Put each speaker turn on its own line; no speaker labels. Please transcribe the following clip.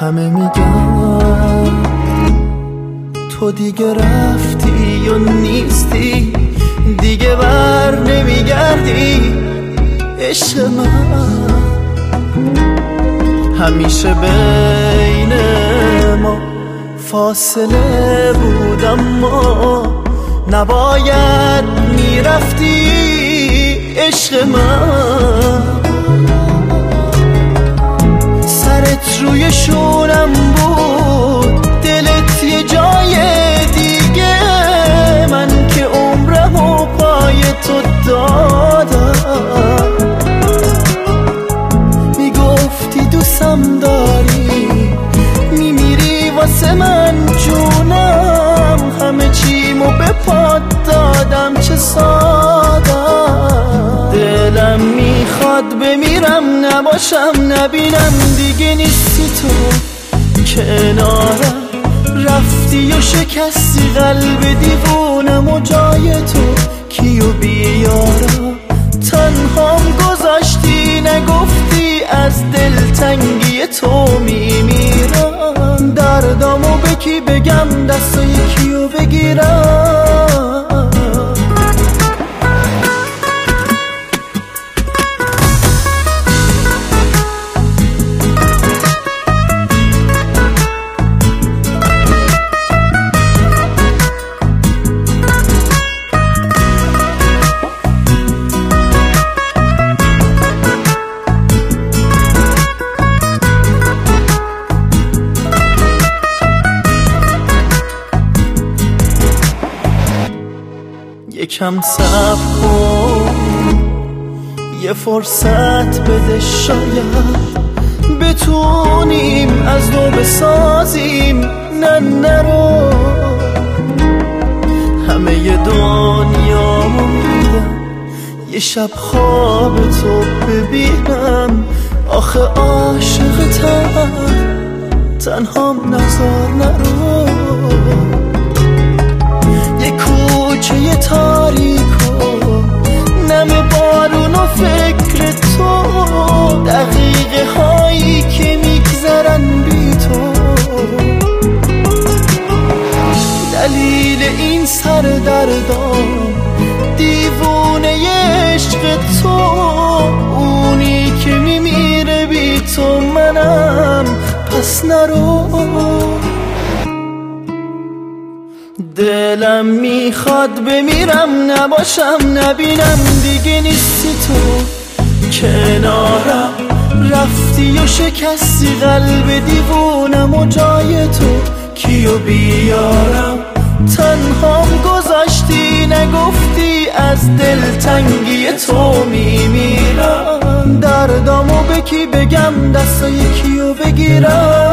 همه میگن تو دیگه رفتی و نیستی، دیگه بر نمیگردی. عشق من همیشه بین ما فاصله بود، اما نباید میرفتی. عشق من سرت روی شونم بود، دلت یه جای دیگه، من که عمرمو پای تو دادم. میگفتی دوستم داری، میمیری واسه من جونم، همه چیمو به پات دادم چه سادم. دلم میخواد بمیرم نباشم نبینم، دیگه نیستی تو کنارم، رفتی و شکستی قلب دیوونم و جای تو کیو بیارم. تنهام گذاشتی نگفتی از دلتنگی تو میمیرم، دردامو به کی بگم دستای کیو بگیرم. یکم صبر کن، یه فرصت بده، شاید بتونیم از نو بسازیم. نه نرو، همه ی دنیا میدم یه شب خواب تو ببینم. آخه عاشقتم، تنهام نذار نرو. یه کوچه تاریک و نم بارون و فکر تو، دقیقه هایی که میگذرن بی تو. دلیل این سر دردام دیوونه عشق تو، اونی که میمیره بی تو منم، پس نرو. دلم میخواد بمیرم نباشم نبینم، دیگه نیستی تو کنارم، رفتی و شکستی قلب دیوونم و جای تو کیو بیارم. تنهام گذاشتی نگفتی از دلتنگی تو میمیرم، دردامو به کی بگم دستای کیو بگیرم.